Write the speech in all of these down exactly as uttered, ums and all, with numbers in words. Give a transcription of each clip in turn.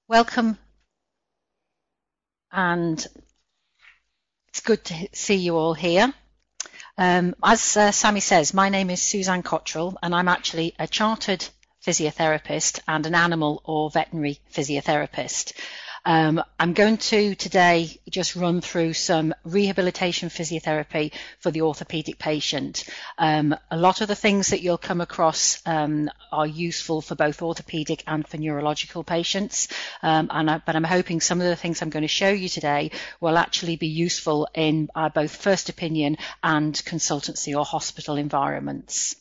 Welcome, and it's good to see you all here. Um, as uh, Sammy says, my name is Suzanne Cottrell, and I'm actually a chartered physiotherapist and an animal or veterinary physiotherapist. Um, I'm going to today just run through some rehabilitation physiotherapy for the orthopedic patient. Um, a lot of the things that you'll come across um, are useful for both orthopedic and for neurological patients, um, and I, but I'm hoping some of the things I'm going to show you today will actually be useful in uh, both first opinion and consultancy or hospital environments.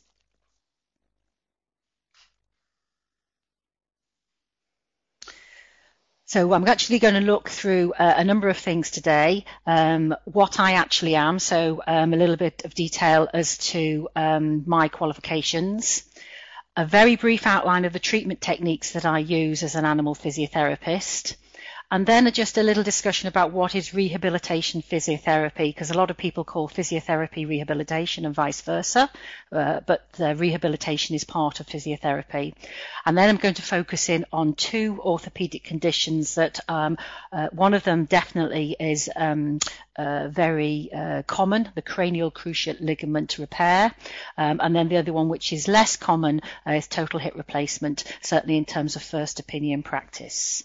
So I'm actually going to look through uh, a number of things today, um, what I actually am, so um, a little bit of detail as to um, my qualifications, a very brief outline of the treatment techniques that I use as an animal physiotherapist, and then just a little discussion about what is rehabilitation physiotherapy, because a lot of people call physiotherapy rehabilitation and vice versa, uh, but uh, rehabilitation is part of physiotherapy. And then I'm going to focus in on two orthopedic conditions that um, uh, one of them definitely is um, uh, very uh, common, the cranial cruciate ligament repair, um, and then the other one, which is less common, uh, is total hip replacement, certainly in terms of first opinion practice.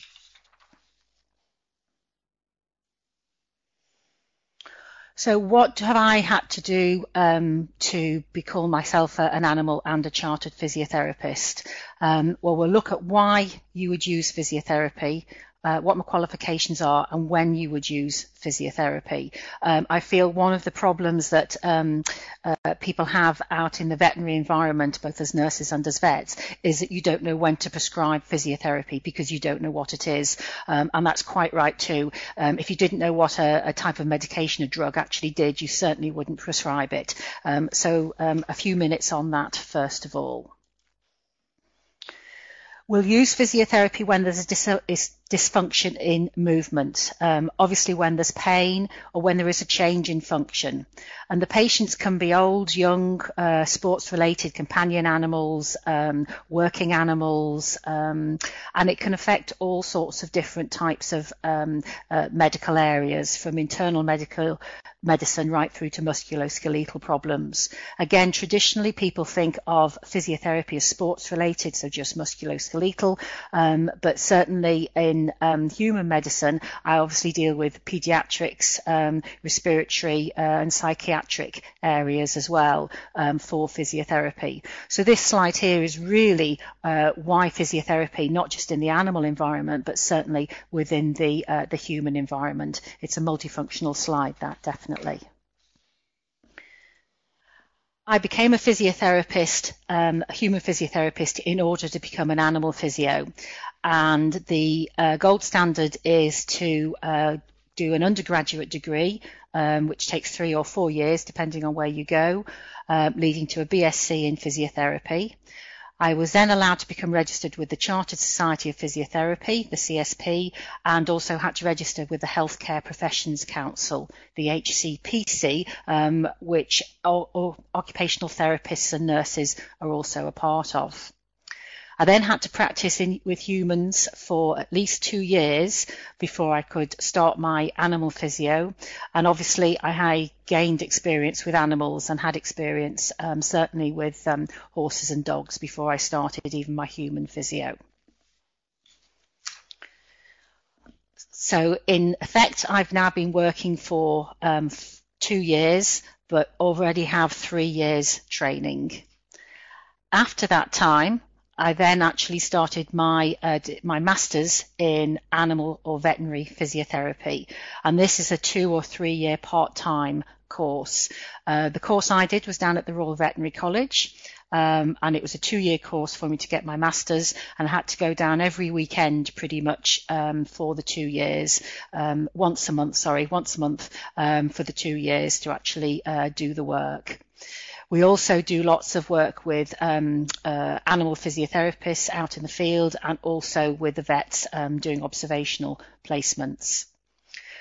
So what have I had to do um, to be call myself a, an animal and a chartered physiotherapist? Um, well, we'll look at why you would use physiotherapy, uh, what my qualifications are, and when you would use physiotherapy. Um, I feel one of the problems that um, uh, people have out in the veterinary environment, both as nurses and as vets, is that you don't know when to prescribe physiotherapy because you don't know what it is. Um, and that's quite right too. Um, if you didn't know what a, a type of medication a drug actually did, you certainly wouldn't prescribe it. Um, so um, a few minutes on that first of all. We'll use physiotherapy when there's a dis dysfunction in movement, um, obviously when there's pain or when there is a change in function. And the patients can be old, young, uh, sports-related companion animals, um, working animals, um, and it can affect all sorts of different types of um, uh, medical areas, from internal medical medicine right through to musculoskeletal problems. Again, traditionally people think of physiotherapy as sports-related, so just musculoskeletal, um, but certainly in Um, human medicine, I obviously deal with pediatrics, um, respiratory uh, and psychiatric areas as well um, for physiotherapy. So this slide here is really uh, why physiotherapy, not just in the animal environment, but certainly within the, uh, the human environment. It's a multifunctional slide, that definitely. I became a physiotherapist, um, a human physiotherapist, in order to become an animal physio. And the uh, gold standard is to uh, do an undergraduate degree, um, which takes three or four years, depending on where you go, uh, leading to a B S c in physiotherapy. I was then allowed to become registered with the Chartered Society of Physiotherapy, the C S P, and also had to register with the Healthcare Professions Council, the H C P C, um, which all, all occupational therapists and nurses are also a part of. I then had to practice in, with humans for at least two years before I could start my animal physio. And obviously I gained experience with animals and had experience um, certainly with um, horses and dogs before I started even my human physio. So in effect, I've now been working for um, two years, but already have three years training. After that time, I then actually started my uh, my master's in animal or veterinary physiotherapy, and this is a two or three year part-time course. Uh, the course I did was down at the Royal Veterinary College, um, and it was a two-year course for me to get my master's, and I had to go down every weekend pretty much um, for the two years, um, once a month, sorry, once a month um, for the two years to actually uh, do the work. We also do lots of work with um, uh, animal physiotherapists out in the field, and also with the vets um, doing observational placements.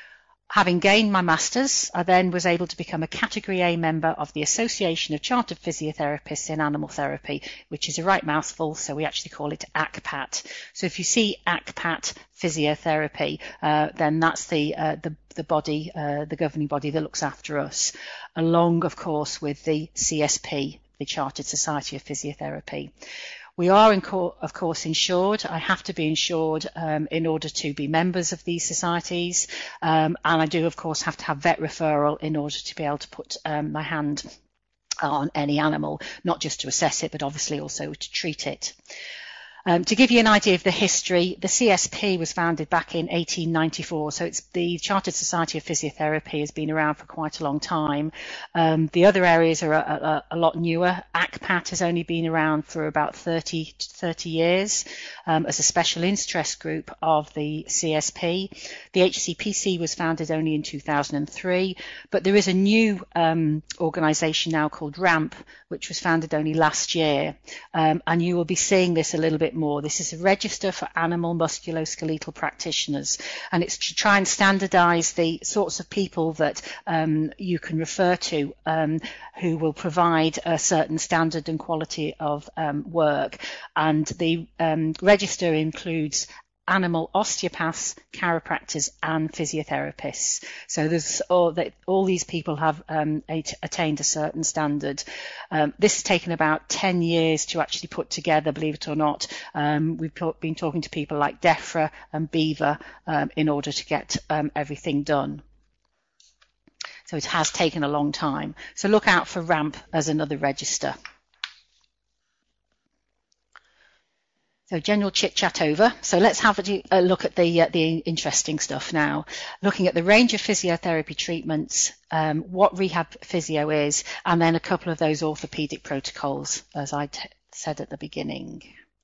Having gained my master's, I then was able to become a Category A member of the Association of Chartered Physiotherapists in Animal Therapy, which is a right mouthful, so we actually call it A C P A T. So if you see A C P A T Physiotherapy, uh, then that's the, uh, the, the body, uh, the governing body that looks after us, along, of course, with the C S P, the Chartered Society of Physiotherapy. We are, in co of course, insured. I have to be insured um, in order to be members of these societies. Um, and I do, of course, have to have vet referral in order to be able to put um, my hand on any animal, not just to assess it, but obviously also to treat it. Um, to give you an idea of the history, the C S P was founded back in eighteen ninety-four, so it's the Chartered Society of Physiotherapy has been around for quite a long time. Um, the other areas are a, a, a lot newer. A C P A T has only been around for about thirty years um, as a special interest group of the C S P. The H C P C was founded only in two thousand three, but there is a new um, organisation now called RAMP, which was founded only last year, um, and you will be seeing this a little bit more. This is a register for animal musculoskeletal practitioners, and it's to try and standardise the sorts of people that um, you can refer to um, who will provide a certain standard and quality of um, work. And the um, register includes animal osteopaths, chiropractors and physiotherapists. So there's all that all these people have um, attained a certain standard. Um, this has taken about ten years to actually put together, believe it or not. Um, we've been talking to people like DEFRA and Beaver um, in order to get um, everything done. So it has taken a long time. So look out for RAMP as another register. So general chit-chat over. So let's have a look at the uh, the interesting stuff now. Looking at the range of physiotherapy treatments, um, what rehab physio is, and then a couple of those orthopedic protocols, as I t said at the beginning.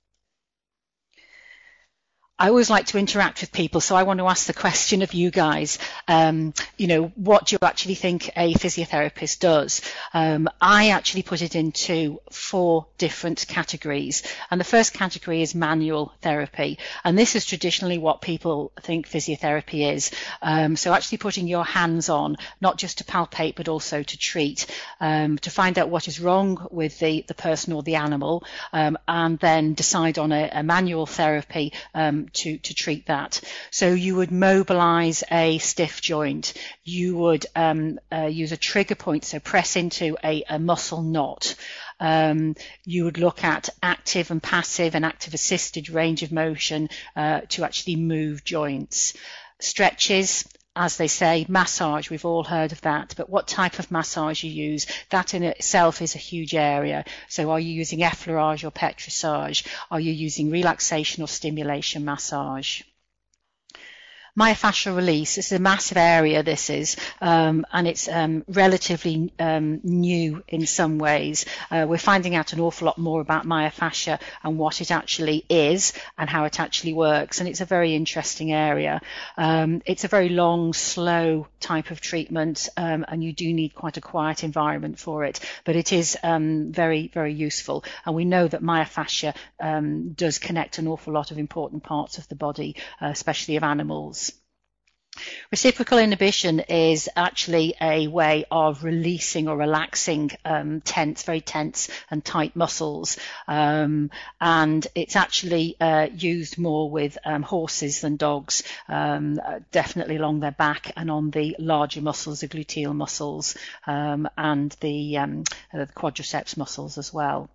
I always like to interact with people, so I want to ask the question of you guys, um, you know, what do you actually think a physiotherapist does? Um, I actually put it into four different categories, and the first category is manual therapy, and this is traditionally what people think physiotherapy is. Um, so actually putting your hands on, not just to palpate, but also to treat, um, to find out what is wrong with the, the person or the animal, um, and then decide on a, a manual therapy um, To, to treat that. So you would mobilize a stiff joint. You would um, uh, use a trigger point, so press into a, a muscle knot. Um, you would look at active and passive and active assisted range of motion uh, to actually move joints. Stretches, as they say, massage, we've all heard of that, but what type of massage you use, that in itself is a huge area. So are you using effleurage or petrissage? Are you using relaxation or stimulation massage? Myofascial release, this is a massive area, this is, um, and it's um, relatively um, new in some ways. Uh, we're finding out an awful lot more about myofascia and what it actually is and how it actually works, and it's a very interesting area. Um, it's a very long, slow type of treatment, um, and you do need quite a quiet environment for it, but it is um, very, very useful, and we know that myofascia um, does connect an awful lot of important parts of the body, uh, especially of animals. Reciprocal inhibition is actually a way of releasing or relaxing um, tense, very tense and tight muscles, um, and it's actually uh, used more with um, horses than dogs, um, definitely along their back and on the larger muscles, the gluteal muscles, um, and the, um, the quadriceps muscles as well.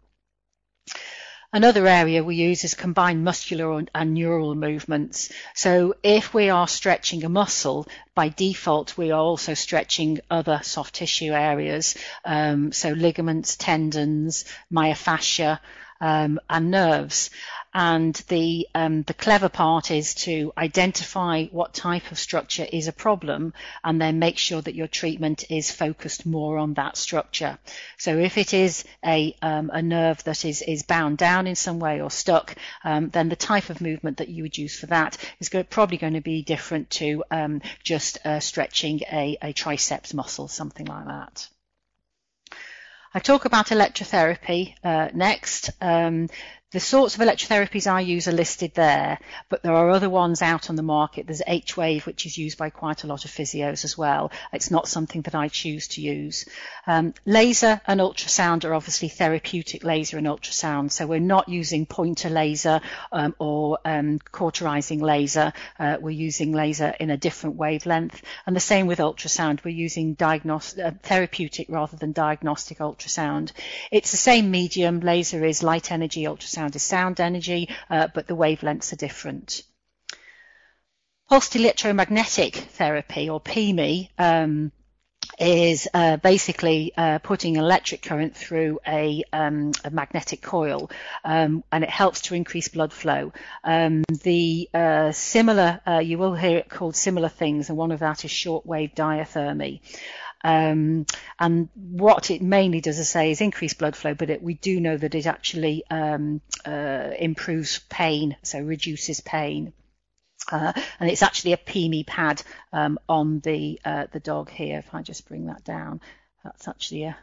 Another area we use is combined muscular and neural movements. So if we are stretching a muscle, by default we are also stretching other soft tissue areas, um, so ligaments, tendons, myofascia, um, and nerves. And the, um, the clever part is to identify what type of structure is a problem and then make sure that your treatment is focused more on that structure. So if it is a, um, a nerve that is, is bound down in some way or stuck, um, then the type of movement that you would use for that is go probably going to be different to um, just uh, stretching a, a triceps muscle, something like that. I talk about electrotherapy uh, next. Um, The sorts of electrotherapies I use are listed there, but there are other ones out on the market. There's H-Wave, which is used by quite a lot of physios as well. It's not something that I choose to use. Um, laser and ultrasound are obviously therapeutic laser and ultrasound, so we're not using pointer laser um, or um, cauterizing laser. Uh, we're using laser in a different wavelength, and the same with ultrasound. We're using diagnostic, uh, therapeutic rather than diagnostic ultrasound. It's the same medium. Laser is light energy, ultrasound is sound energy, uh, but the wavelengths are different. Pulsed electromagnetic therapy, or P M E, um, is uh, basically uh, putting electric current through a, um, a magnetic coil, um, and it helps to increase blood flow. Um, the uh, similar, uh, you will hear it called similar things, and one of that is shortwave diathermy. Um, and what it mainly does, as I say, is increase blood flow, but it, we do know that it actually um, uh, improves pain, so reduces pain. Uh, and it's actually a P M E pad um, on the uh, the dog here. If I just bring that down, that's actually a.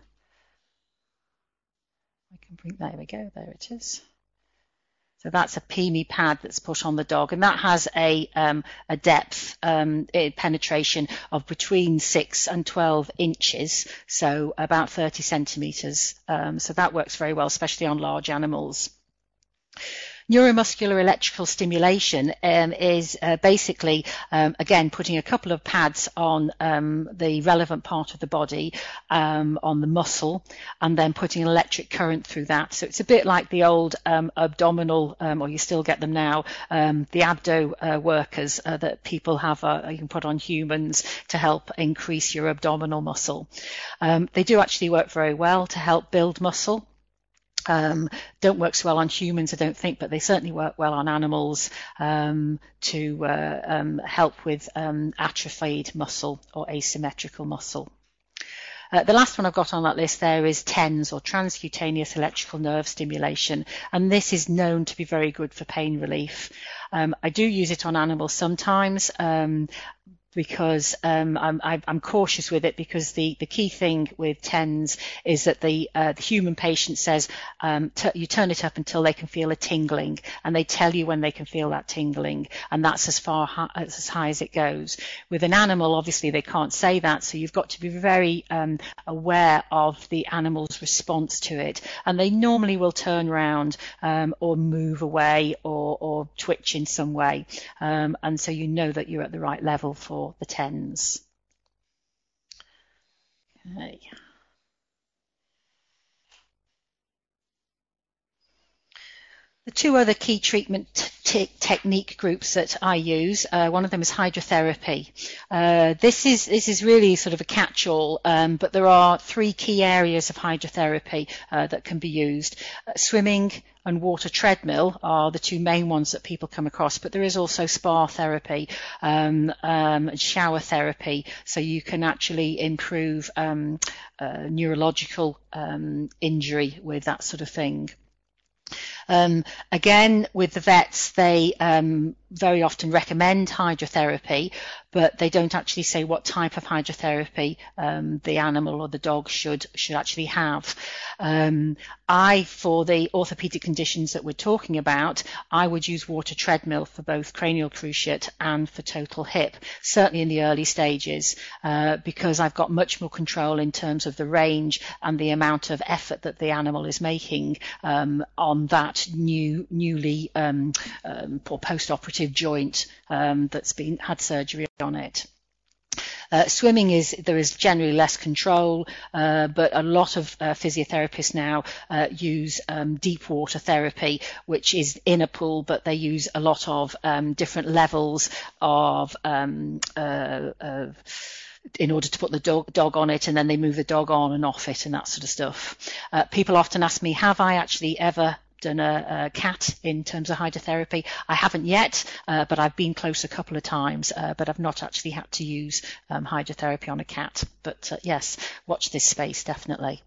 I can bring. There we go. There it is. So that's a P M E pad that's put on the dog, and that has a um, a depth um, penetration of between six and twelve inches, so about thirty centimeters. Um, so that works very well, especially on large animals. Neuromuscular electrical stimulation um, is uh, basically, um, again, putting a couple of pads on um, the relevant part of the body, um, on the muscle, and then putting an electric current through that. So it's a bit like the old um, abdominal, um, or you still get them now, um, the abdo uh, workers uh, that people have, uh, you can put on humans to help increase your abdominal muscle. Um, they do actually work very well to help build muscle. Um, don't work so well on humans, I don't think, but they certainly work well on animals um, to uh, um, help with um, atrophied muscle or asymmetrical muscle. Uh, the last one I've got on that list there is TENS, or transcutaneous electrical nerve stimulation, and this is known to be very good for pain relief. Um, I do use it on animals sometimes. Um, because um, I'm, I'm cautious with it, because the, the key thing with TENS is that the, uh, the human patient says um, t you turn it up until they can feel a tingling, and they tell you when they can feel that tingling, and that's as far high, as high as it goes. With an animal, obviously they can't say that, so you've got to be very um, aware of the animal's response to it, and they normally will turn around um, or move away or, or twitch in some way, um, and so you know that you're at the right level for the TENS. Okay. The two other key treatment technique groups that I use, uh, one of them is hydrotherapy. Uh, this is this is really sort of a catch-all, um, but there are three key areas of hydrotherapy uh, that can be used. Uh, swimming and water treadmill are the two main ones that people come across, but there is also spa therapy, um, um, and shower therapy, so you can actually improve um, uh, neurological um, injury with that sort of thing. Um, again, with the vets, they um, very often recommend hydrotherapy, but they don't actually say what type of hydrotherapy um, the animal or the dog should should actually have. Um, I, for the orthopedic conditions that we're talking about, I would use water treadmill for both cranial cruciate and for total hip, certainly in the early stages, uh, because I've got much more control in terms of the range and the amount of effort that the animal is making um, on that new, newly um, um, or post-operative joint um, that's been had surgery on it. Uh, swimming is, there is generally less control, uh, but a lot of uh, physiotherapists now uh, use um, deep water therapy, which is in a pool, but they use a lot of um, different levels of um, uh, uh, in order to put the dog, dog on it, and then they move the dog on and off it and that sort of stuff. Uh, people often ask me, have I actually ever done a, a cat in terms of hydrotherapy? I haven't yet, uh, but I've been close a couple of times, uh, but I've not actually had to use um, hydrotherapy on a cat. But uh, yes, watch this space, definitely.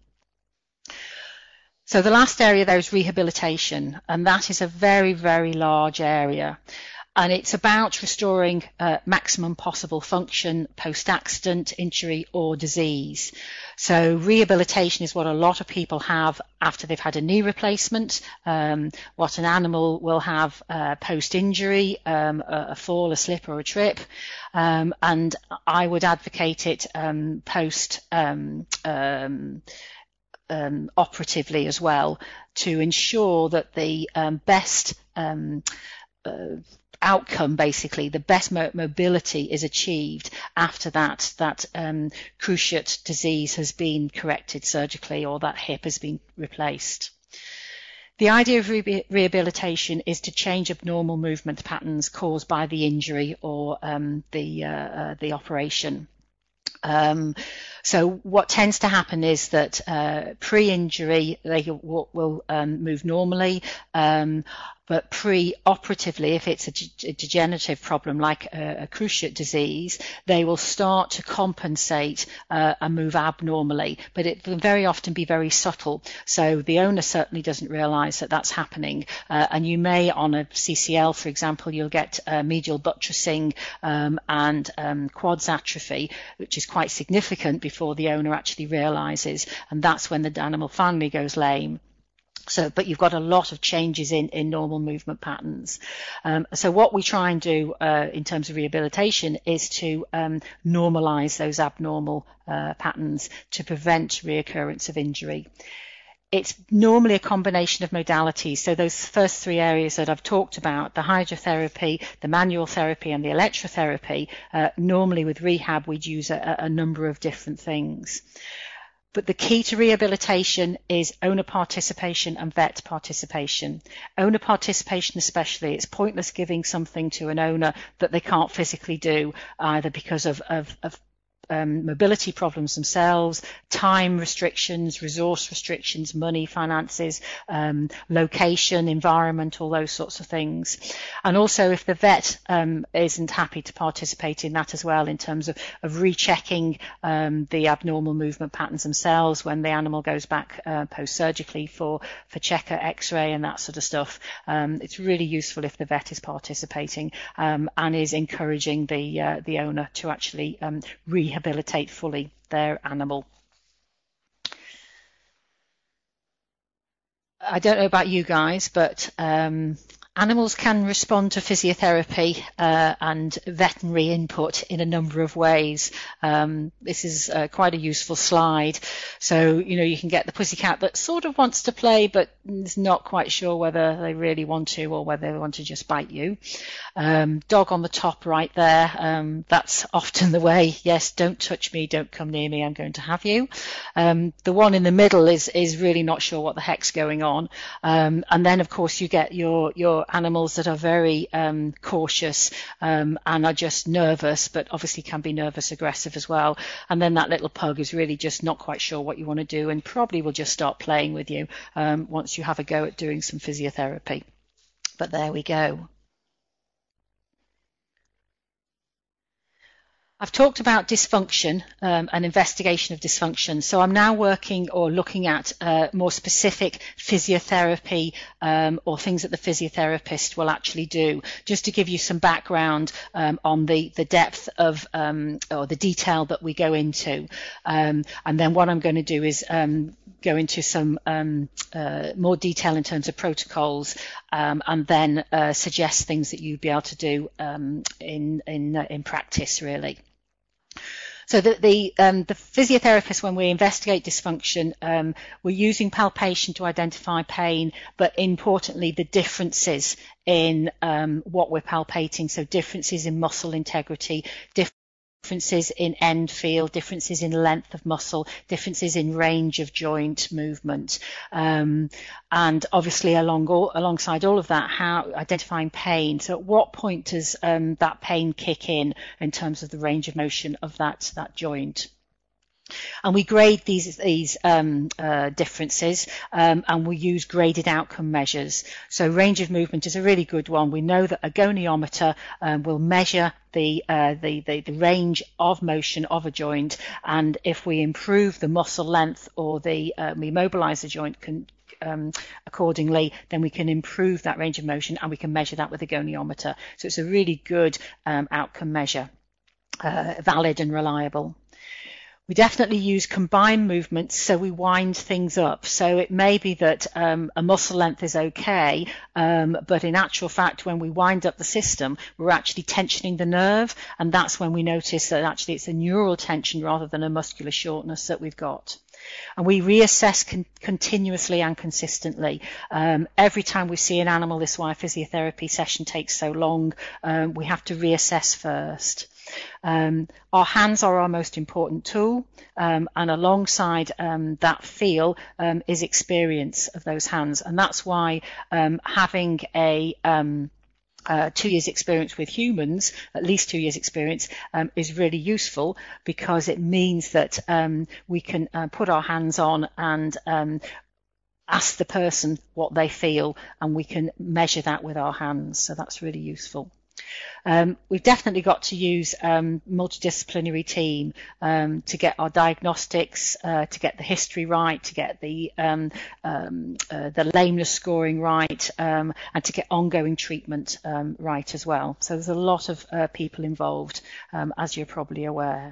So the last area there is rehabilitation, and that is a very, very large area. And it's about restoring uh, maximum possible function post-accident, injury or disease. So rehabilitation is what a lot of people have after they've had a knee replacement, um, what an animal will have uh, post-injury, um, a, a fall, a slip or a trip. Um, and I would advocate it um, post um, um, um, operatively as well, to ensure that the um, best um, uh, outcome, basically the best mo mobility is achieved after that that um, cruciate disease has been corrected surgically or that hip has been replaced. The idea of re rehabilitation is to change abnormal movement patterns caused by the injury or um, the uh, uh, the operation. Um, so what tends to happen is that uh, pre-injury they will, will um, move normally, um, but pre-operatively, if it's a, a degenerative problem like a, a cruciate disease, they will start to compensate uh, and move abnormally, but it will very often be very subtle. So the owner certainly doesn't realize that that's happening. Uh, and you may, on a C C L, for example, you'll get uh, medial buttressing um, and um, quads atrophy, which is quite significant before the owner actually realizes, and that's when the animal finally goes lame. So, but you've got a lot of changes in, in normal movement patterns. Um, so what we try and do uh, in terms of rehabilitation is to um, normalize those abnormal uh, patterns to prevent reoccurrence of injury. It's normally a combination of modalities. So those first three areas that I've talked about, the hydrotherapy, the manual therapy and the electrotherapy, uh, normally with rehab we'd use a, a number of different things. But the key to rehabilitation is owner participation and vet participation. Owner participation especially, it's pointless giving something to an owner that they can't physically do, either because of, of, of Um, mobility problems themselves, time restrictions, resource restrictions, money, finances, um, location, environment, all those sorts of things. And also if the vet um, isn't happy to participate in that as well, in terms of, of rechecking um, the abnormal movement patterns themselves when the animal goes back uh, post-surgically for, for checker, x-ray and that sort of stuff. Um, it's really useful if the vet is participating um, and is encouraging the, uh, the owner to actually um, rehabilitate rehabilitate fully their animal. I don't know about you guys, but um, animals can respond to physiotherapy uh, and veterinary input in a number of ways. Um, this is uh, quite a useful slide. So, you know, you can get the pussycat that sort of wants to play, but is not quite sure whether they really want to or whether they want to just bite you. Um, dog on the top right there, um, that's often the way. Yes, don't touch me, don't come near me, I'm going to have you. Um, the one in the middle is, is really not sure what the heck's going on. Um, and then, of course, you get your, your animals that are very um, cautious um, and are just nervous, but obviously can be nervous aggressive as well. And then that little pug is really just not quite sure what you want to do and probably will just start playing with you um, once you have a go at doing some physiotherapy. But there we go. I've talked about dysfunction um, and investigation of dysfunction, so I'm now working or looking at uh, more specific physiotherapy um, or things that the physiotherapist will actually do, just to give you some background um, on the, the depth of um, or the detail that we go into. Um, and then what I'm going to do is um, go into some um, uh, more detail in terms of protocols um, and then uh, suggest things that you'd be able to do um, in, in, uh, in practice, really. So the, the, um, the physiotherapist, when we investigate dysfunction, um, we're using palpation to identify pain, but importantly, the differences in um, what we're palpating. So differences in muscle integrity, differences in end feel, differences in length of muscle, differences in range of joint movement, um, and obviously along all, alongside all of that, how identifying pain. So at what point does um, that pain kick in in terms of the range of motion of that that joint? And we grade these, these um, uh, differences um, and we use graded outcome measures. So range of movement is a really good one. We know that a goniometer um, will measure the, uh, the, the, the range of motion of a joint, and if we improve the muscle length or the, uh, we mobilize the joint, can, um, accordingly, then we can improve that range of motion, and we can measure that with a goniometer. So it's a really good um, outcome measure, uh, valid and reliable. We definitely use combined movements, so we wind things up. So it may be that um, a muscle length is okay, um, but in actual fact, when we wind up the system, we're actually tensioning the nerve, and that's when we notice that actually it's a neural tension rather than a muscular shortness that we've got. And we reassess con continuously and consistently. Um, every time we see an animal, this is why a physiotherapy session takes so long, um, we have to reassess first. Um, our hands are our most important tool, um, and alongside um, that feel um, is experience of those hands, and that's why um, having a um, Uh, two years experience with humans, at least two years experience, um, is really useful, because it means that um, we can uh, put our hands on and um, ask the person what they feel, and we can measure that with our hands. So that's really useful. Um, we've definitely got to use um, multidisciplinary team um, to get our diagnostics, uh, to get the history right, to get the um, um, uh, the lameness scoring right, um, and to get ongoing treatment um, right as well. So there's a lot of uh, people involved, um, as you're probably aware.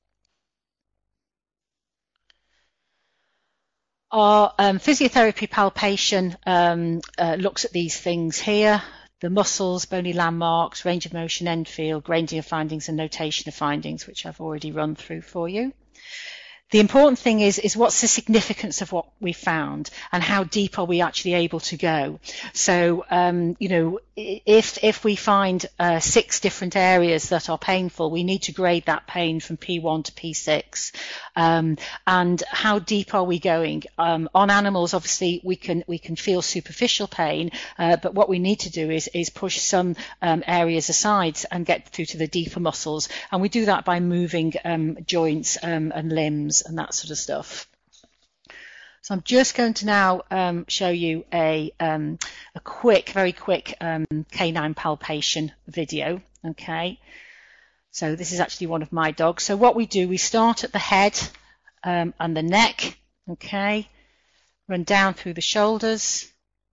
Our um, physiotherapy palpation um, uh, looks at these things here: the muscles, bony landmarks, range of motion, end feel, grading of findings, and notation of findings, which I've already run through for you. The important thing is, is what's the significance of what we found, and how deep are we actually able to go? So, um, you know, if, if we find uh, six different areas that are painful, we need to grade that pain from P one to P six. Um, and how deep are we going? Um, on animals, obviously, we can, we can feel superficial pain, uh, but what we need to do is, is push some um, areas aside and get through to the deeper muscles. And we do that by moving um, joints um, and limbs and that sort of stuff. So I'm just going to now um, show you a, um, a quick, very quick um, canine palpation video. Okay, so this is actually one of my dogs. So what we do, we start at the head um, and the neck. Okay, run down through the shoulders,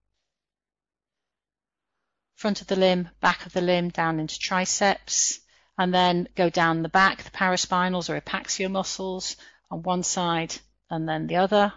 front of the limb, back of the limb, down into triceps, and then go down the back, the paraspinals or apaxial muscles on one side and then the other,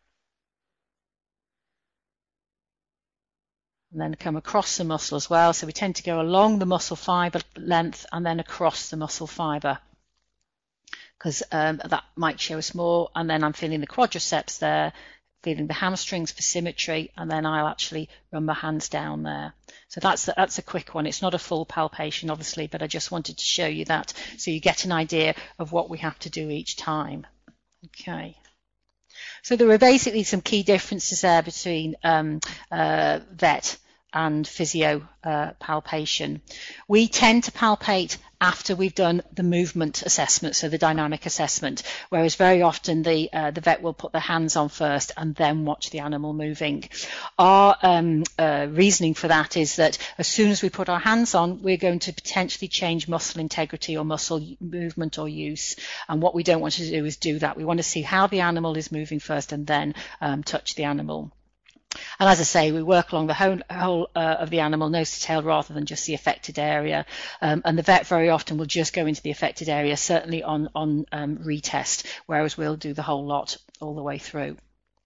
and then come across the muscle as well. So we tend to go along the muscle fiber length and then across the muscle fiber, because um, that might show us more. And then I'm feeling the quadriceps there, feeling the hamstrings for symmetry, and then I'll actually run my hands down there. So that's the, that's a quick one. It's not a full palpation, obviously, but I just wanted to show you that so you get an idea of what we have to do each time. Okay. So there are basically some key differences there between um, uh, vet and physio uh, palpation. We tend to palpate after we've done the movement assessment, so the dynamic assessment, whereas very often the uh, the vet will put their hands on first and then watch the animal moving. Our um, uh, reasoning for that is that as soon as we put our hands on, we're going to potentially change muscle integrity or muscle movement or use, and what we don't want to do is do that. We want to see how the animal is moving first and then um, touch the animal. And as I say, we work along the whole, whole uh, of the animal, nose to tail, rather than just the affected area. Um, and the vet very often will just go into the affected area, certainly on, on um, retest, whereas we'll do the whole lot all the way through.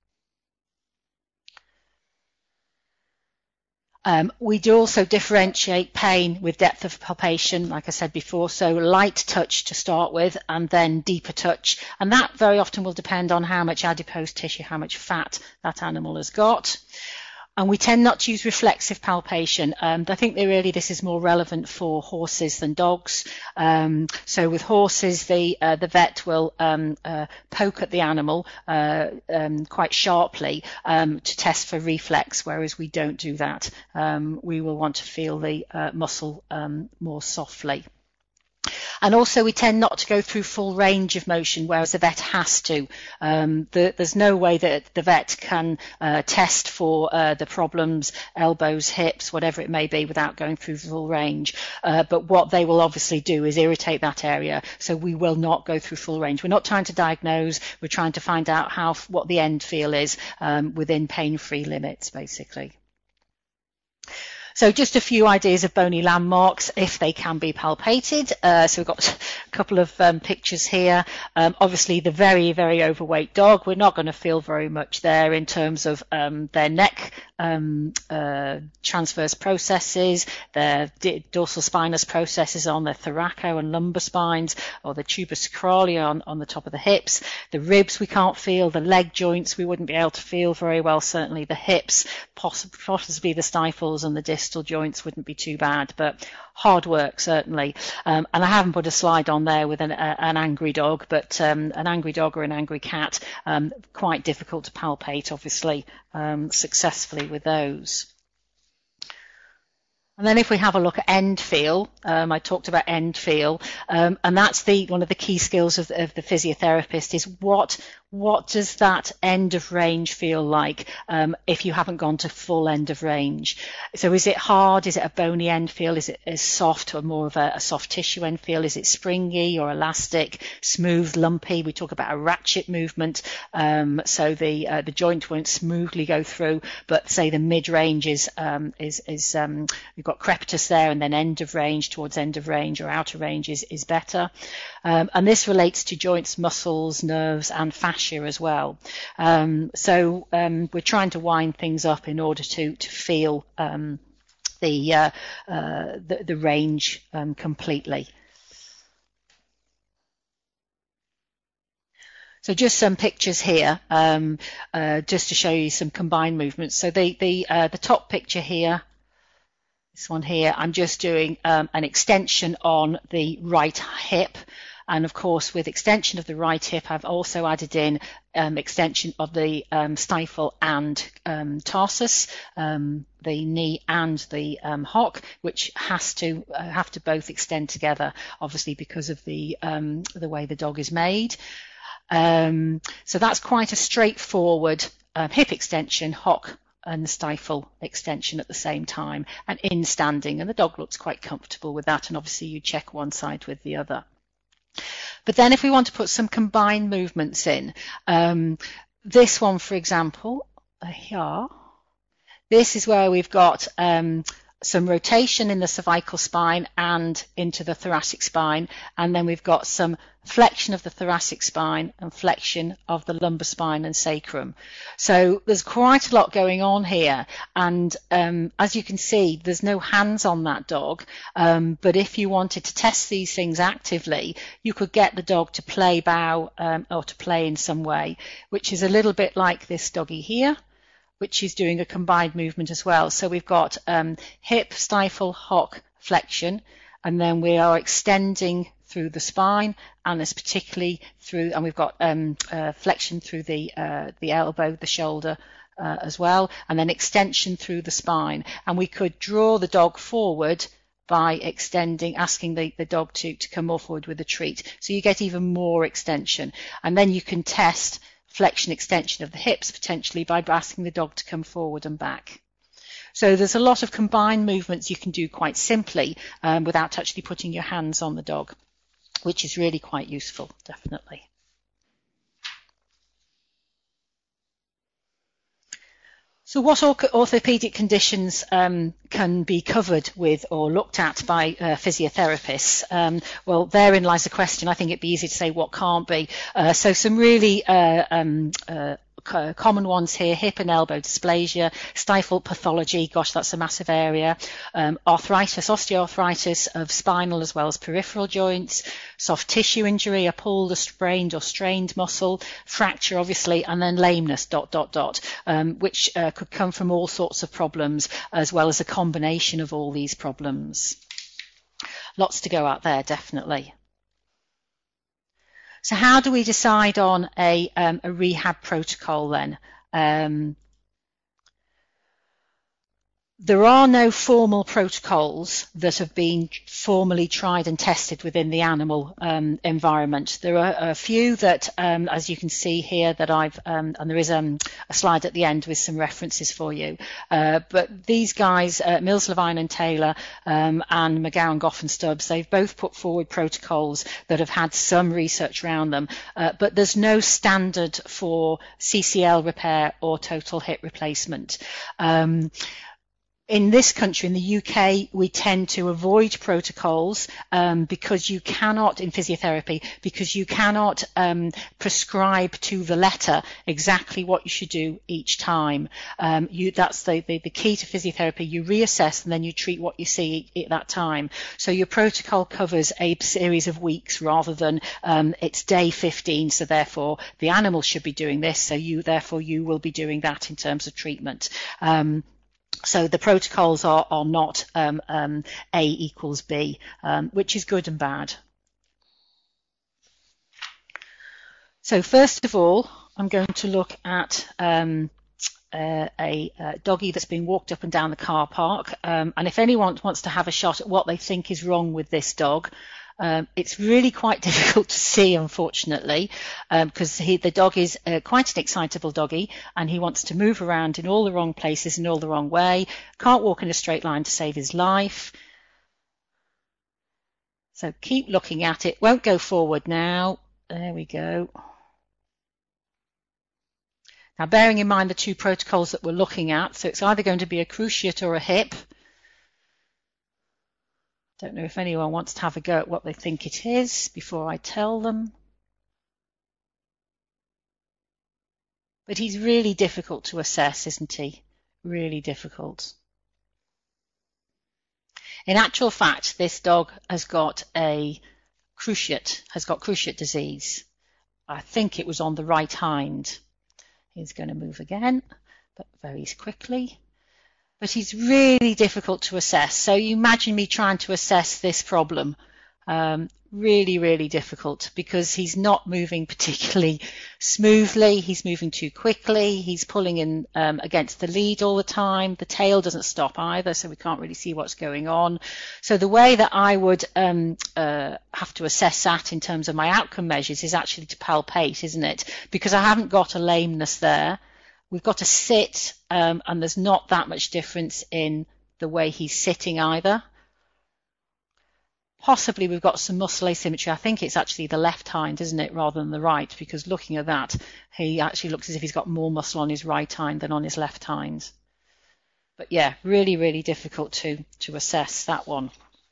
Um, we do also differentiate pain with depth of palpation, like I said before, so light touch to start with and then deeper touch, and that very often will depend on how much adipose tissue, how much fat that animal has got. And we tend not to use reflexive palpation. Um, I think that really this is more relevant for horses than dogs. Um, so with horses, the uh, the vet will um, uh, poke at the animal uh, um, quite sharply um, to test for reflex, whereas we don't do that. Um, we will want to feel the uh, muscle um, more softly. And also we tend not to go through full range of motion, whereas the vet has to. Um, the, there's no way that the vet can uh, test for uh, the problems, elbows, hips, whatever it may be, without going through full range. Uh, but what they will obviously do is irritate that area, so we will not go through full range. We're not trying to diagnose, we're trying to find out how what the end feel is um, within pain-free limits, basically. So just a few ideas of bony landmarks if they can be palpated. Uh, so we've got a couple of um, pictures here. Um, obviously the very, very overweight dog, we're not going to feel very much there in terms of um, their neck um, uh, transverse processes, their dorsal spinous processes on their thoraco and lumbar spines, or the tuberous sacralia on, on the top of the hips. The ribs we can't feel, the leg joints we wouldn't be able to feel very well, certainly the hips, possibly, possibly the stifles and the distal joints wouldn't be too bad, but hard work certainly. Um, and I haven't put a slide on there with an, a, an angry dog, but um, an angry dog or an angry cat, um, quite difficult to palpate, obviously, um, successfully with those. And then if we have a look at end feel, um, I talked about end feel, um, and that's the one of the key skills of, of the physiotherapist is what what does that end of range feel like um, if you haven't gone to full end of range? So is it hard? Is it a bony end feel? Is it a soft or more of a, a soft tissue end feel? Is it springy or elastic, smooth, lumpy? We talk about a ratchet movement, um, so the uh, the joint won't smoothly go through, but say the mid range is um, is is um, you've got crepitus there, and then end of range towards end of range or outer range is, is better. Um, and this relates to joints, muscles, nerves and fascia as well. Um, so um, we're trying to wind things up in order to, to feel um, the, uh, uh, the, the range um, completely. So just some pictures here, um, uh, just to show you some combined movements. So the, the, uh, the top picture here, this one here, I'm just doing um, an extension on the right hip. And of course, with extension of the right hip, I've also added in um, extension of the um, stifle and um, tarsus, um, the knee and the um, hock, which has to uh, have to both extend together, obviously because of the um, the way the dog is made. Um, so that's quite a straightforward um, hip extension, hock and stifle extension at the same time, and in standing, and the dog looks quite comfortable with that, and obviously you check one side with the other. But then if we want to put some combined movements in, um, this one, for example, here, this is where we've got um, some rotation in the cervical spine and into the thoracic spine, and then we've got some flexion of the thoracic spine and flexion of the lumbar spine and sacrum. So there's quite a lot going on here, and um, as you can see, there's no hands on that dog, um, but if you wanted to test these things actively, you could get the dog to play bow um, or to play in some way, which is a little bit like this doggy here, which is doing a combined movement as well. So we've got um, hip, stifle, hock, flexion, and then we are extending through the spine, and it's particularly through, and we've got um, uh, flexion through the uh, the elbow, the shoulder uh, as well, and then extension through the spine. And we could draw the dog forward by extending, asking the, the dog to, to come more forward with the treat. So you get even more extension. And then you can test flexion, extension of the hips potentially by asking the dog to come forward and back. So there's a lot of combined movements you can do quite simply um, without actually putting your hands on the dog, which is really quite useful, definitely. So what orthopedic conditions um, can be covered with or looked at by uh, physiotherapists? Um, well, therein lies the question. I think it'd be easy to say what can't be. Uh, so some really uh, um, uh, common ones here: hip and elbow dysplasia, stifle pathology, gosh, that's a massive area, um, arthritis, osteoarthritis of spinal as well as peripheral joints, soft tissue injury, a pulled, a sprained or strained muscle, fracture obviously, and then lameness, dot, dot, dot, um, which uh, could come from all sorts of problems, as well as a combination of all these problems. Lots to go out there, definitely. So how do we decide on a, um, a rehab protocol then? Um, There are no formal protocols that have been formally tried and tested within the animal um, environment. There are a few that, um, as you can see here, that I've, um, and there is um, a slide at the end with some references for you. Uh, but these guys, uh, Mills, Levine and Taylor, um, and McGowan, Goff and Stubbs, they've both put forward protocols that have had some research around them. Uh, but there's no standard for C C L repair or total hip replacement. Um, In this country, in the U K, we tend to avoid protocols um, because you cannot, in physiotherapy, because you cannot um, prescribe to the letter exactly what you should do each time. Um, you, that's the, the, the key to physiotherapy. You reassess and then you treat what you see at that time. So your protocol covers a series of weeks rather than um, it's day fifteen, so therefore the animal should be doing this, so you therefore you will be doing that in terms of treatment. Um, So the protocols are, are not um, um, A equals B, um, which is good and bad. So first of all, I'm going to look at um, uh, a, a doggy that's been walked up and down the car park. Um, and if anyone wants to have a shot at what they think is wrong with this dog, Um, it's really quite difficult to see, unfortunately, because um, the dog is uh, quite an excitable doggy and he wants to move around in all the wrong places in all the wrong way, can't walk in a straight line to save his life. So keep looking at it, won't go forward now. There we go. Now, bearing in mind the two protocols that we're looking at, so it's either going to be a cruciate or a hip. Don't know if anyone wants to have a go at what they think it is before I tell them. But he's really difficult to assess, isn't he? Really difficult. In actual fact, this dog has got a cruciate, has got cruciate disease. I think it was on the right hind. He's going to move again, but very quickly. But he's really difficult to assess. So you imagine me trying to assess this problem. Um, really, really difficult because he's not moving particularly smoothly. He's moving too quickly. He's pulling in um, against the lead all the time. The tail doesn't stop either, so we can't really see what's going on. So the way that I would um, uh, have to assess that in terms of my outcome measures is actually to palpate, isn't it? Because I haven't got a lameness there. We've got to sit, um, and there's not that much difference in the way he's sitting either. Possibly we've got some muscle asymmetry. I think it's actually the left hind, isn't it, rather than the right, because looking at that, he actually looks as if he's got more muscle on his right hind than on his left hind. But yeah, really, really difficult to, to assess that one.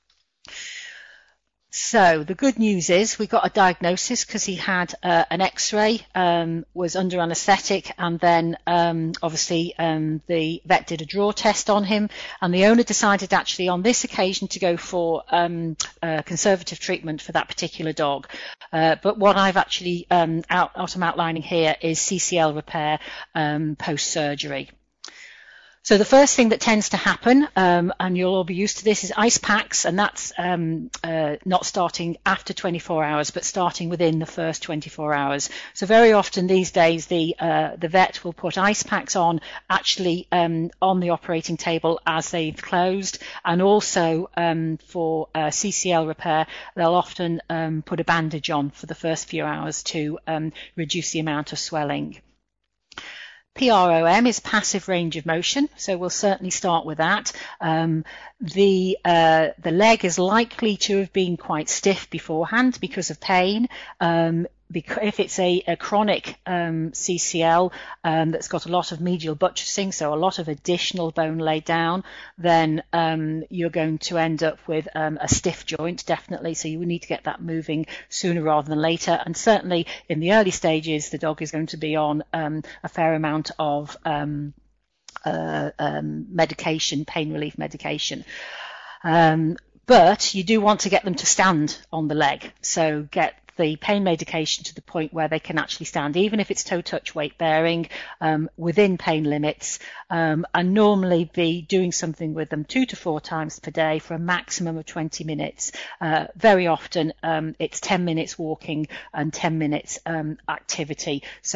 So the good news is we got a diagnosis because he had uh, an x-ray, um, was under anaesthetic, and then um, obviously um, the vet did a draw test on him, and the owner decided actually on this occasion to go for um, uh, conservative treatment for that particular dog. Uh, but what I've actually um, out, out I'm outlining here is C C L repair um, post-surgery. So the first thing that tends to happen, um, and you'll all be used to this, is ice packs, and that's um, uh, not starting after twenty-four hours, but starting within the first twenty-four hours. So very often these days, the uh, the vet will put ice packs on actually um, on the operating table as they've closed, and also um, for uh, C C L repair, they'll often um, put a bandage on for the first few hours to um, reduce the amount of swelling. P R O M is passive range of motion, so we'll certainly start with that. Um, the uh, the leg is likely to have been quite stiff beforehand because of pain. Um, because if it's a, a chronic um, C C L um, that's got a lot of medial buttressing, so a lot of additional bone laid down, then um, you're going to end up with um, a stiff joint, definitely. So you will need to get that moving sooner rather than later. And certainly in the early stages, the dog is going to be on um, a fair amount of um, uh, um, medication, pain relief medication. Um, but you do want to get them to stand on the leg. So get the pain medication to the point where they can actually stand, even if it's toe touch weight bearing, um, within pain limits, um, and normally be doing something with them two to four times per day for a maximum of twenty minutes. Uh, very often um, it's ten minutes walking and ten minutes um, activity. So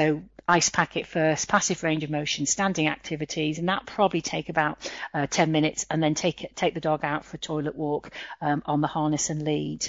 ice packet first, passive range of motion, standing activities, and that probably take about uh, ten minutes, and then take it, take the dog out for a toilet walk um, on the harness and lead.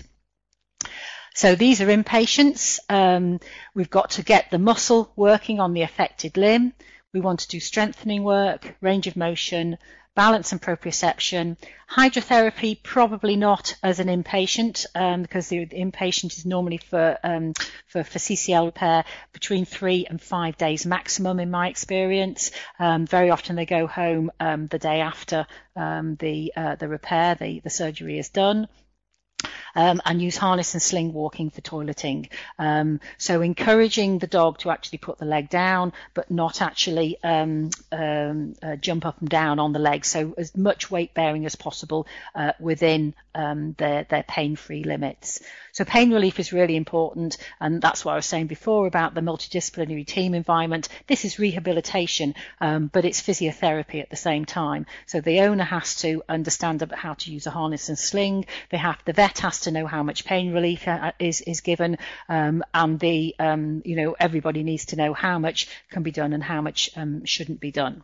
So these are inpatients. Um, we've got to get the muscle working on the affected limb. We want to do strengthening work, range of motion, balance and proprioception. Hydrotherapy, probably not as an inpatient, um, because the, the inpatient is normally for, um, for for C C L repair between three and five days maximum in my experience. Um, very often they go home um, the day after um, the uh, the repair, the, the surgery is done. Um, and use harness and sling walking for toileting. Um, so encouraging the dog to actually put the leg down, but not actually um, um, uh, jump up and down on the leg. So as much weight bearing as possible uh, within um, their, their pain-free limits. So pain relief is really important, and that's what I was saying before about the multidisciplinary team environment. This is rehabilitation, um, but it's physiotherapy at the same time. So the owner has to understand about how to use a harness and sling. They have, the vet has to know how much pain relief is, is given, um, and the, um, you know, everybody needs to know how much can be done and how much um, shouldn't be done.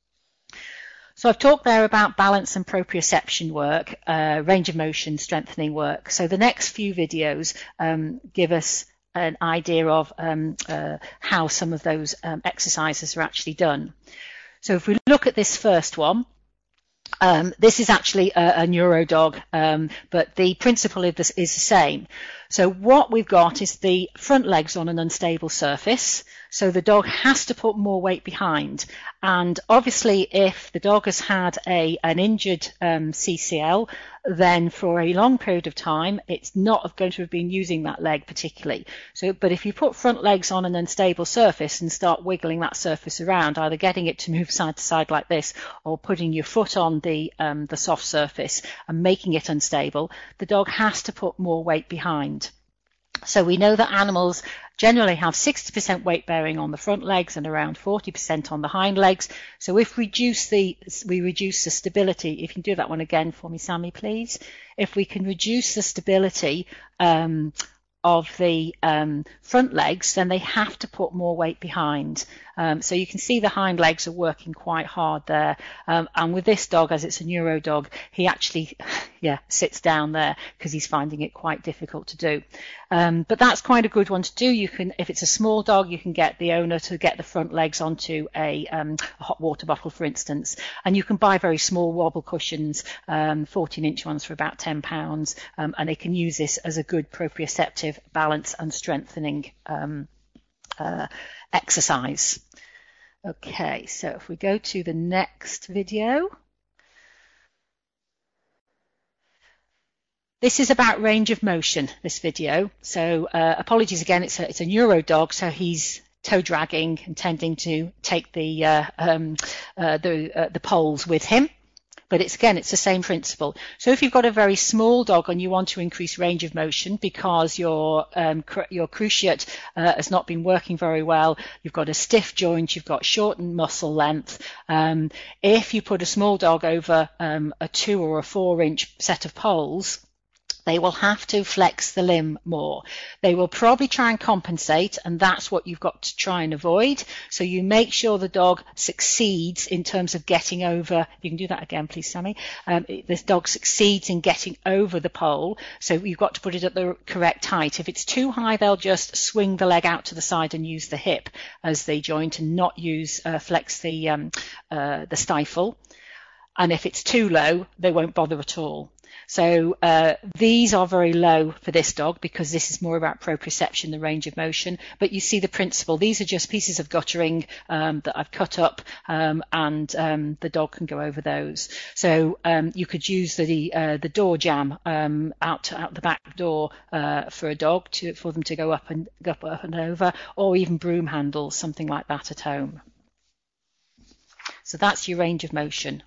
So I've talked there about balance and proprioception work, uh, range of motion, strengthening work. So the next few videos um, give us an idea of um, uh, how some of those um, exercises are actually done. So if we look at this first one, um, this is actually a, a neuro dog, um, but the principle is the, is the same. So what we've got is the front legs on an unstable surface. So the dog has to put more weight behind. And obviously, if the dog has had a, an injured um, C C L, then for a long period of time, it's not going to have been using that leg particularly. So, but if you put front legs on an unstable surface and start wiggling that surface around, either getting it to move side to side like this, or putting your foot on the, um, the soft surface and making it unstable, the dog has to put more weight behind. So we know that animals generally have sixty percent weight bearing on the front legs and around forty percent on the hind legs. So if we reduce the, we reduce the stability, if you can do that one again for me, Sammy, please. If we can reduce the stability um, of the um, front legs, then they have to put more weight behind. Um, so you can see the hind legs are working quite hard there. Um, and with this dog, as it's a neuro dog, he actually, yeah, sits down there because he's finding it quite difficult to do. Um, but that's quite a good one to do. You can, if it's a small dog, you can get the owner to get the front legs onto a, um, a hot water bottle, for instance. And you can buy very small wobble cushions, um, fourteen inch ones for about ten pounds. Um, and they can use this as a good proprioceptive balance and strengthening um, uh, exercise. Okay, so if we go to the next video. This is about range of motion, this video. So uh, apologies again, it's a, it's a neuro dog, so he's toe dragging and tending to take the, uh, um, uh, the, uh, the poles with him. But it's again, it's the same principle. So if you've got a very small dog and you want to increase range of motion because your um, cru your cruciate uh, has not been working very well, you've got a stiff joint, you've got shortened muscle length. Um, if you put a small dog over um, a two or a four inch set of poles, they will have to flex the limb more. They will probably try and compensate, and that's what you've got to try and avoid. So you make sure the dog succeeds in terms of getting over, you can do that again please Sammy, um, this dog succeeds in getting over the pole, so you've got to put it at the correct height. If it's too high, they'll just swing the leg out to the side and use the hip as the joint and not use, uh, flex the, um, uh, the stifle. And if it's too low, they won't bother at all. So uh, these are very low for this dog because this is more about proprioception, the range of motion. But you see the principle. These are just pieces of guttering um, that I've cut up, um, and um, the dog can go over those. So um, you could use the uh, the door jamb um, out to, out the back door uh, for a dog to for them to go up and go up, up and over, or even broom handles, something like that at home. So that's your range of motion.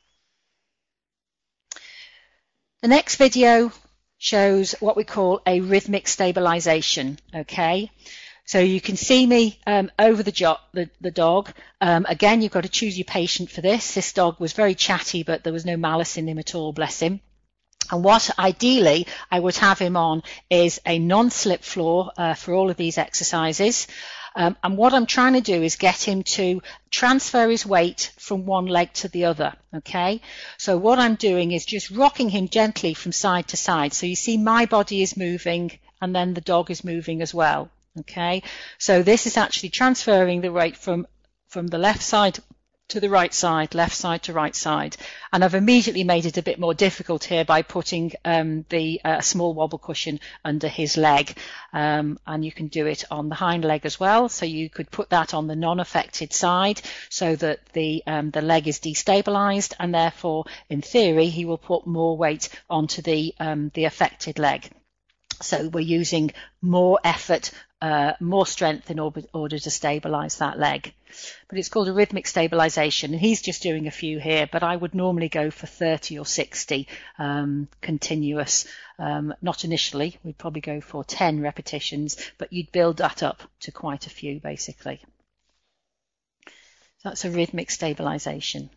The next video shows what we call a rhythmic stabilization. Okay, so you can see me um, over the, jo the, the dog. Um, again, you've got to choose your patient for this. This dog was very chatty, but there was no malice in him at all, bless him. And what ideally I would have him on is a non-slip floor uh, for all of these exercises. Um, and what I'm trying to do is get him to transfer his weight from one leg to the other, okay? So what I'm doing is just rocking him gently from side to side. So you see my body is moving and then the dog is moving as well, okay? So this is actually transferring the weight from, from the left side to the right side, left side to right side. And I've immediately made it a bit more difficult here by putting um, the uh, small wobble cushion under his leg. Um, and you can do it on the hind leg as well. So you could put that on the non-affected side so that the, um, the leg is destabilized, and therefore, in theory, he will put more weight onto the, um, the affected leg. So we're using more effort, uh, more strength in order, order to stabilize that leg. But it's called a rhythmic stabilization, and he's just doing a few here, but I would normally go for thirty or sixty um, continuous. Um, not initially, we'd probably go for ten repetitions, but you'd build that up to quite a few, basically. So that's a rhythmic stabilization.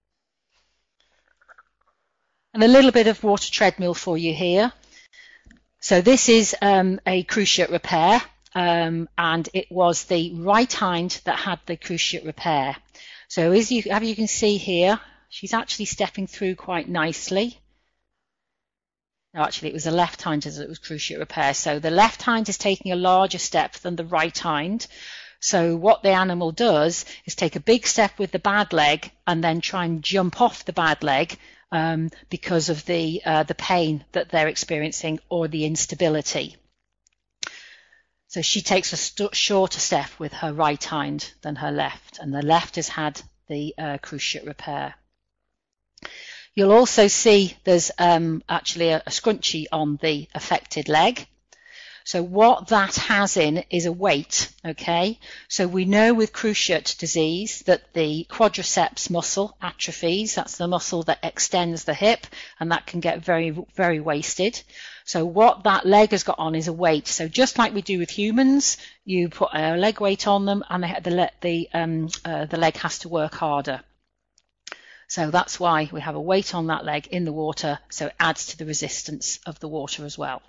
And a little bit of water treadmill for you here. So this is um, a cruciate repair, um, and it was the right hind that had the cruciate repair. So as you, as you can see here, she's actually stepping through quite nicely. No, actually it was the left hind that was cruciate repair. So the left hind is taking a larger step than the right hind. So what the animal does is take a big step with the bad leg and then try and jump off the bad leg um, because of the, uh, the pain that they're experiencing or the instability. So she takes a st shorter step with her right hind than her left, and the left has had the uh, cruciate repair. You'll also see there's um, actually a, a scrunchie on the affected leg. So what that has in is a weight, okay? So we know with cruciate disease that the quadriceps muscle atrophies. That's the muscle that extends the hip, and that can get very, very wasted. So what that leg has got on is a weight. So just like we do with humans, you put a leg weight on them, and the, the, the, um, uh, the leg has to work harder. So that's why we have a weight on that leg in the water, so it adds to the resistance of the water as well.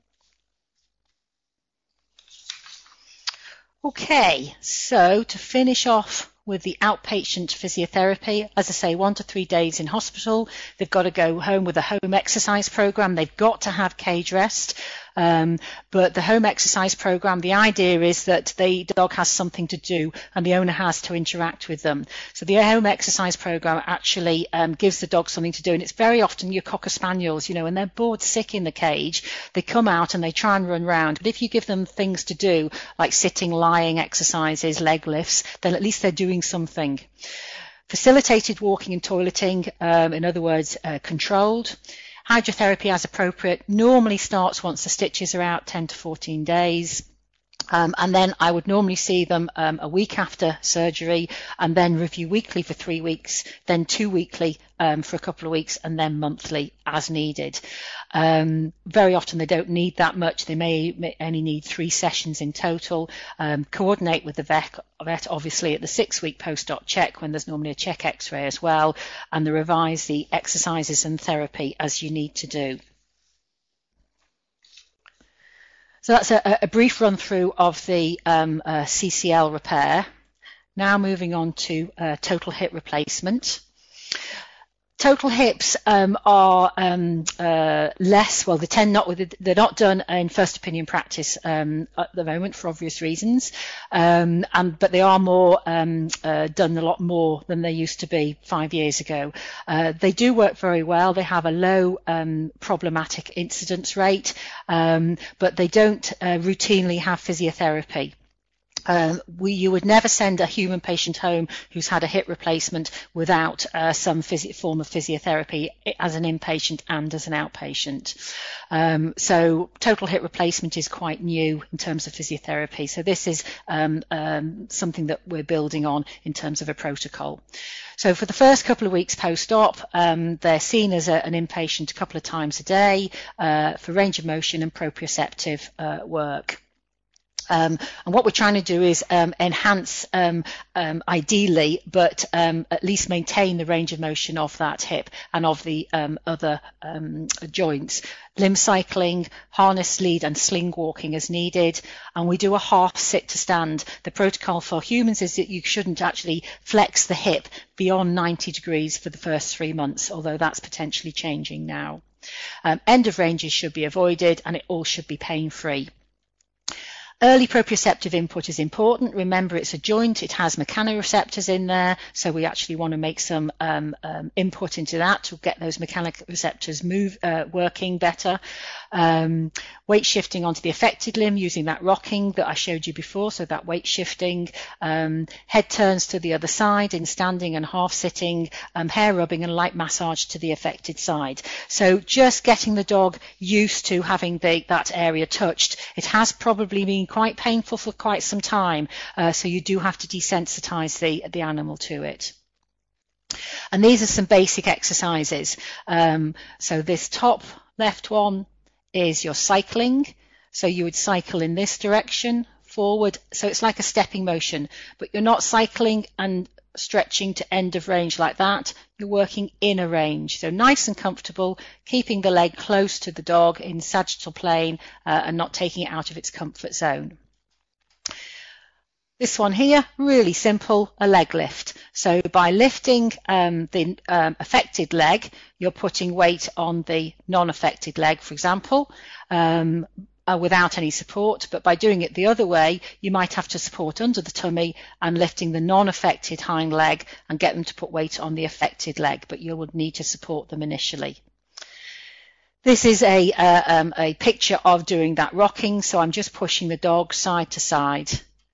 Okay, so to finish off with the outpatient physiotherapy, as I say, one to three days in hospital. They've got to go home with a home exercise program. They've got to have cage rest. Um, but the home exercise program, the idea is that the dog has something to do and the owner has to interact with them. So the home exercise program actually um, gives the dog something to do, and it's very often your Cocker Spaniels, you know, when they're bored sick in the cage, they come out and they try and run around. But if you give them things to do, like sitting, lying exercises, leg lifts, then at least they're doing something. Facilitated walking and toileting, um, in other words, uh, controlled. Hydrotherapy as appropriate normally starts once the stitches are out, ten to fourteen days. Um, and then I would normally see them um, a week after surgery, and then review weekly for three weeks, then two weekly um, for a couple of weeks, and then monthly as needed. Um, very often they don't need that much. They may, may only need three sessions in total. Um, coordinate with the vet, vet obviously at the six-week post-op check, when there's normally a check x-ray as well, and they revise the exercises and therapy as you need to do. So that's a, a brief run through of the um, uh, C C L repair. Now moving on to uh, total hip replacement. Total hips um, are um, uh, less, well, they tend not, they're not done in first opinion practice um, at the moment for obvious reasons, um, and, but they are more um, uh, done a lot more than they used to be five years ago. Uh, they do work very well. They have a low um, problematic incidence rate, um, but they don't uh, routinely have physiotherapy. Um, we, you would never send a human patient home who's had a hip replacement without uh, some form of physiotherapy as an inpatient and as an outpatient. Um, so total hip replacement is quite new in terms of physiotherapy. So this is um, um, something that we're building on in terms of a protocol. So for the first couple of weeks post-op, um, they're seen as a, an inpatient a couple of times a day uh, for range of motion and proprioceptive uh, work. Um, and what we're trying to do is um, enhance, um, um, ideally, but um, at least maintain the range of motion of that hip and of the um, other um, joints. Limb cycling, harness lead and sling walking as needed, and we do a half sit to stand. The protocol for humans is that you shouldn't actually flex the hip beyond ninety degrees for the first three months, although that's potentially changing now. Um, end of ranges should be avoided, and it all should be pain-free. Early proprioceptive input is important. Remember, it's a joint, it has mechanoreceptors in there, so we actually want to make some um, um, input into that to get those mechanoreceptors move, uh, working better. Um, weight shifting onto the affected limb using that rocking that I showed you before, so that weight shifting. Um, head turns to the other side in standing and half sitting, um, hair rubbing and light massage to the affected side. So just getting the dog used to having the, that area touched. It has probably been quite painful for quite some time, uh, so you do have to desensitize the, the animal to it. And these are some basic exercises. Um, so this top left one is your cycling. So you would cycle in this direction, forward. So it's like a stepping motion, but you're not cycling and stretching to end of range like that. You're working in a range. So nice and comfortable, keeping the leg close to the dog in sagittal plane uh, and not taking it out of its comfort zone. This one here, really simple, a leg lift. So by lifting um, the um, affected leg, you're putting weight on the non-affected leg, for example, um, uh, without any support. But by doing it the other way, you might have to support under the tummy and lifting the non-affected hind leg and get them to put weight on the affected leg, but you would need to support them initially. This is a, uh, um, a picture of doing that rocking. So I'm just pushing the dog side to side.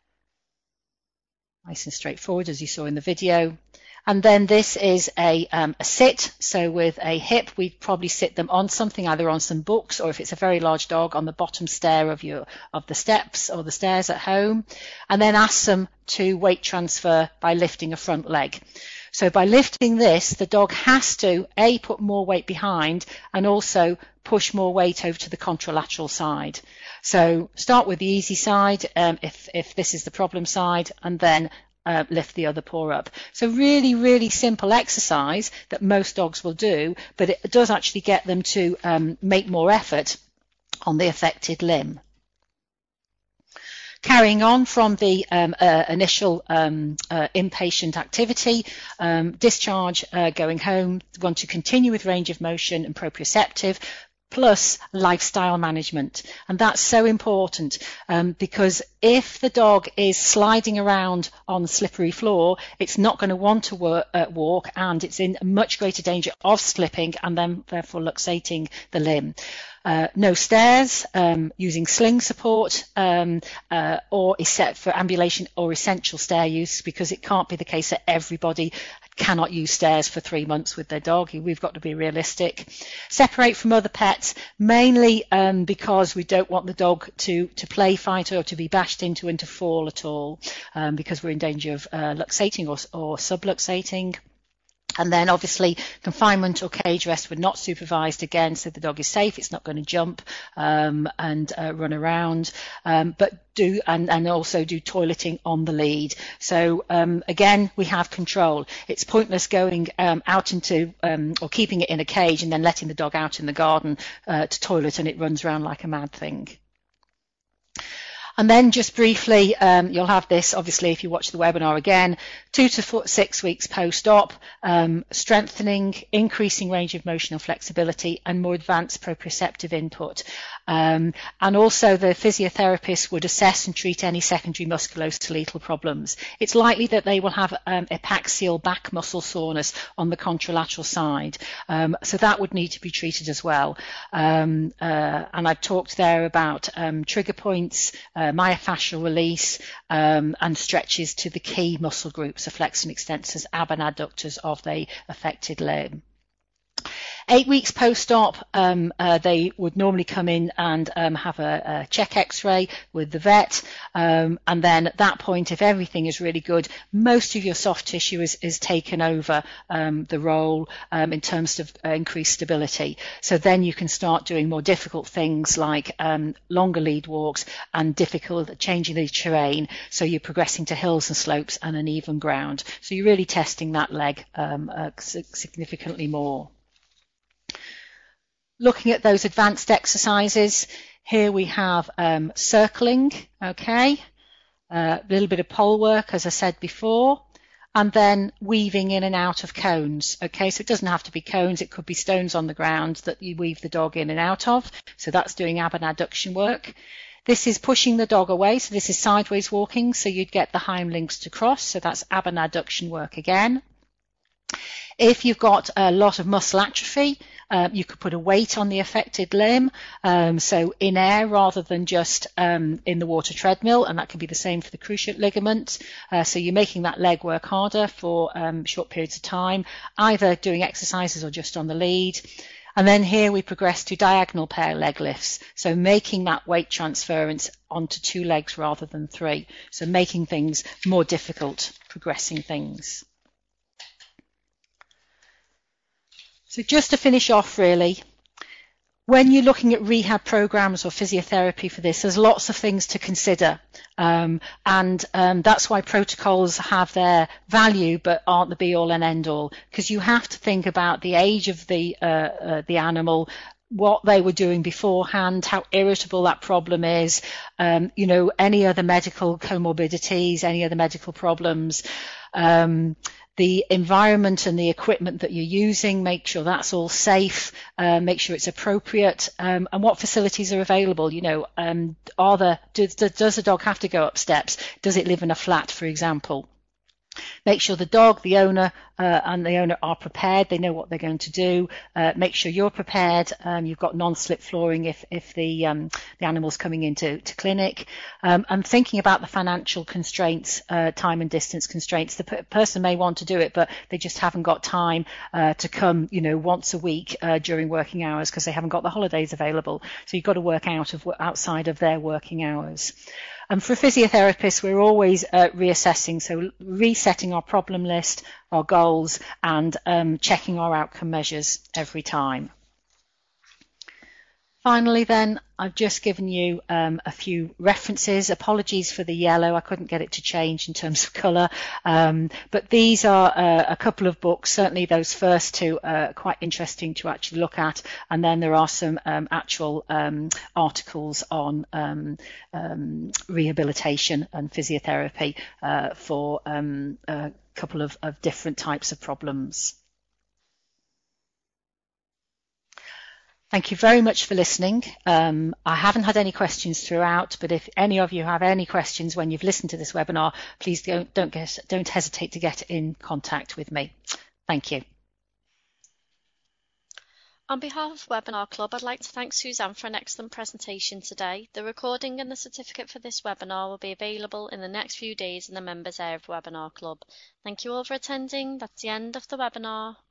Nice and straightforward, as you saw in the video. And then this is a, um, a sit. So with a hip, we'd probably sit them on something, either on some books, or if it's a very large dog, on the bottom stair of your of the steps or the stairs at home. And then ask them to weight transfer by lifting a front leg. So by lifting this, the dog has to, A, put more weight behind, and also push more weight over to the contralateral side. So start with the easy side, um, if, if this is the problem side, and then uh, lift the other paw up. So really, really simple exercise that most dogs will do, but it does actually get them to um, make more effort on the affected limb. Carrying on from the um, uh, initial um, uh, inpatient activity, um, discharge, uh, going home, want to continue with range of motion and proprioceptive, plus lifestyle management. And that's so important um, because if the dog is sliding around on the slippery floor, it's not going to want to work, uh, walk, and it's in much greater danger of slipping and then therefore luxating the limb. Uh, no stairs, um, using sling support, um, uh, or except for ambulation or essential stair use, because it can't be the case that everybody cannot use stairs for three months with their dog. We've got to be realistic. Separate from other pets, mainly um, because we don't want the dog to, to play fight or to be bashed into and to fall at all, um, because we're in danger of uh, luxating or, or subluxating. And then obviously confinement or cage rest, we're not supervised again, so the dog is safe, it's not going to jump um, and uh, run around, um, but do and, and also do toileting on the lead. So um, again, we have control. It's pointless going um, out into um, or keeping it in a cage and then letting the dog out in the garden uh, to toilet and it runs around like a mad thing. And then just briefly, um, you'll have this, obviously, if you watch the webinar again, two to four, six weeks post-op, um, strengthening, increasing range of motion and flexibility, and more advanced proprioceptive input. Um, and also the physiotherapist would assess and treat any secondary musculoskeletal problems. It's likely that they will have um, epaxial back muscle soreness on the contralateral side. Um, so that would need to be treated as well. Um, uh, and I've talked there about um, trigger points, uh, myofascial release, um, and stretches to the key muscle groups, the flexors and extensors, ab and adductors of the affected limb. eight weeks post-op, um, uh, they would normally come in and um, have a, a check x-ray with the vet, um, and then at that point, if everything is really good, most of your soft tissue is, is taken over um, the role um, in terms of uh, increased stability. So then you can start doing more difficult things like um, longer lead walks and difficult changing the terrain, so you're progressing to hills and slopes and uneven ground. So you're really testing that leg um, uh, significantly more. Looking at those advanced exercises, here we have um, circling, okay, a uh, little bit of pole work, as I said before, and then weaving in and out of cones, okay, so it doesn't have to be cones, it could be stones on the ground that you weave the dog in and out of, so that's doing abduction work. This is pushing the dog away, so this is sideways walking, so you'd get the hind legs to cross, so that's abduction work again. If you've got a lot of muscle atrophy, uh, you could put a weight on the affected limb, um, so in air rather than just um, in the water treadmill, and that can be the same for the cruciate ligament. Uh, so you're making that leg work harder for um, short periods of time, either doing exercises or just on the lead. And then here we progress to diagonal pair leg lifts, so making that weight transference onto two legs rather than three, so making things more difficult, progressing things. So just to finish off really, when you're looking at rehab programs or physiotherapy for this, there's lots of things to consider, um, and um, that's why protocols have their value but aren't the be-all and end-all, because you have to think about the age of the, uh, uh, the animal, what they were doing beforehand, how irritable that problem is, um, you know, any other medical comorbidities, any other medical problems, um, the environment and the equipment that you're using, make sure that's all safe, uh, make sure it's appropriate, um, and what facilities are available. You know, um, are there, does, does the dog have to go up steps? Does it live in a flat, for example? Make sure the dog, the owner, uh, and the owner are prepared. They know what they're going to do. Uh, make sure you're prepared. Um, you've got non-slip flooring if, if the, um, the animal's coming into to clinic. Um, and thinking about the financial constraints, uh, time and distance constraints. The per person may want to do it, but they just haven't got time uh, to come, you know, once a week uh, during working hours because they haven't got the holidays available. So you've got to work out of outside of their working hours. And for physiotherapists, we're always uh, reassessing, so resetting our problem list, our goals, and um, checking our outcome measures every time. Finally then, I've just given you um, a few references. Apologies for the yellow, I couldn't get it to change in terms of colour, um, but these are uh, a couple of books, certainly those first two are quite interesting to actually look at, and then there are some um, actual um, articles on um, um, rehabilitation and physiotherapy uh, for um, a couple of, of different types of problems. Thank you very much for listening. Um, I haven't had any questions throughout, but if any of you have any questions when you've listened to this webinar, please don't, don't, get, don't hesitate to get in contact with me. Thank you. On behalf of Webinar Club, I'd like to thank Suzanne for an excellent presentation today. The recording and the certificate for this webinar will be available in the next few days in the members area of Webinar Club. Thank you all for attending. That's the end of the webinar.